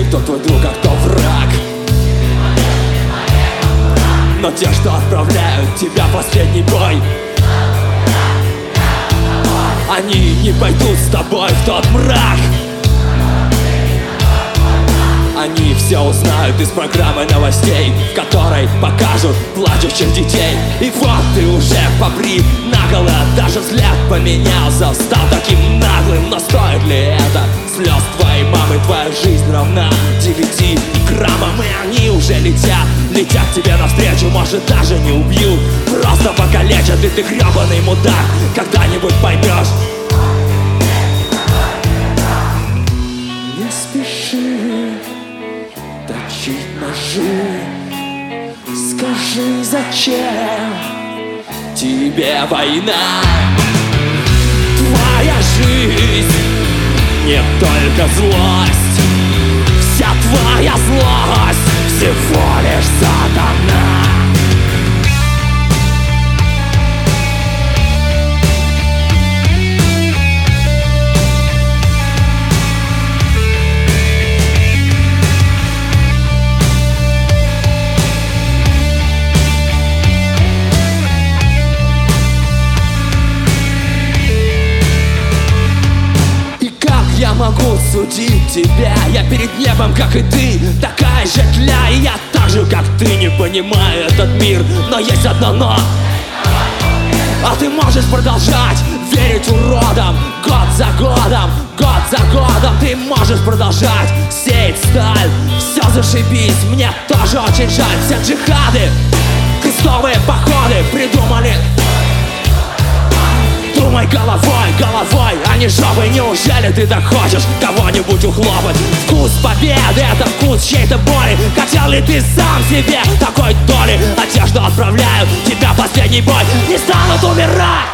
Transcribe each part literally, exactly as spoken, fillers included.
кто твой друг, а кто враг. Но те, что отправляют тебя в последний бой, они не пойдут с тобой в тот мрак. Они все узнают из программы новостей, в которой покажут плачущих детей. И вот ты уже побрит наголо, даже взгляд поменялся, стал таким наглым. Но стоит ли это слез твоей мамы? Твоя жизнь равна девяти граммам, и они уже летят, летят тебе навстречу. Может, даже не убьют, просто покалечат. И ты гребаный мудак, когда-нибудь поймешь. Не спеши точить ножи, скажи, зачем тебе война? Твоя жизнь не только злость, вся твоя злость всего лишь сатана. Я могу судить тебя, я перед небом, как и ты, такая же тля. И я так же, как ты, не понимаю этот мир. Но есть одно но. А ты можешь продолжать верить уродам, год за годом, год за годом. Ты можешь продолжать сеять сталь. Все зашибись, мне тоже очень жаль. Все джихады, крестовые походы придумали. Думай головой, головой, а не жопой. Неужели ты так хочешь кого-нибудь ухлопать? Вкус победы — это вкус чьей-то боли. Хотел ли ты сам себе такой доли? Одежду отправляют тебя в последний бой. Не станут умирать.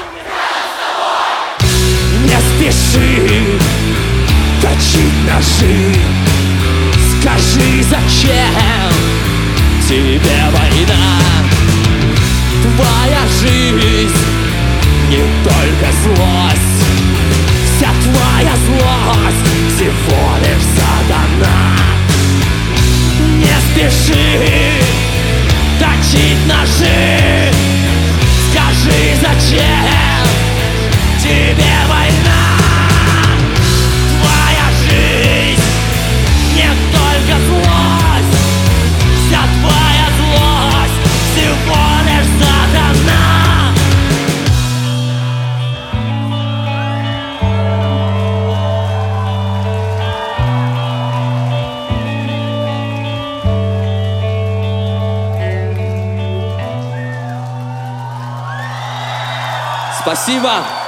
Не спеши точить ножи, скажи, зачем тебе война? Твоя жизнь не только злость, вся твоя злость всего лишь сатана. Не спеши точить ножи, скажи, зачем тебе война? Твоя жизнь не только злость, вся твоя злость всего лишь сатана. Спасибо.